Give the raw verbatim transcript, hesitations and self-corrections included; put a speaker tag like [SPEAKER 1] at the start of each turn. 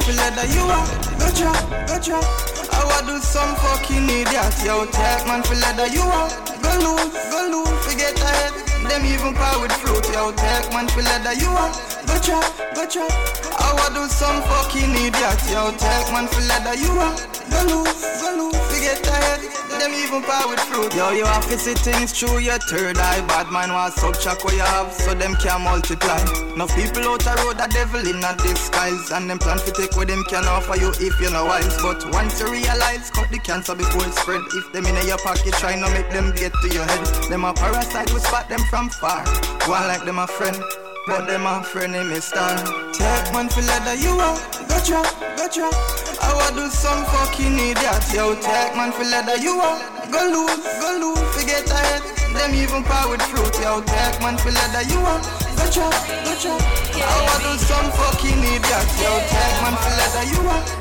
[SPEAKER 1] for leather, you are. Gotcha, gotcha. I wanna do some fucking idiot. Yo, take man for leather, you are. Go lose, go lose, forget ahead. Them even power with fruit. Yo, take man for leather, you are. Gotcha, gotcha. I wanna do some fucking idiot. Yo, take man for leather, you are. Go lose, go lose, forget ahead. Them even power with fruit. Yo, you have to see things through your third eye. Bad man was subtract what you have, so them can multiply. Enough people out the road, the devil in a disguise. And them plan to take what them can offer you if you're not wise. But once you realize, cut the cancer before it spread. If them in your pocket, try not make them get to your head. Them a parasite, we spot them from far. One like them a friend, but them a friend in me star. Take man for leather, you are. Gotcha, gotcha. I wanna do some fucking idiot. Yo, take man for leather, you are. Go lose, go lose, forget ahead. Them even power with fruit. Yo, take man for leather, you are. Gotcha, gotcha. I wanna do some fucking idiot. Yo, take man for leather, you are.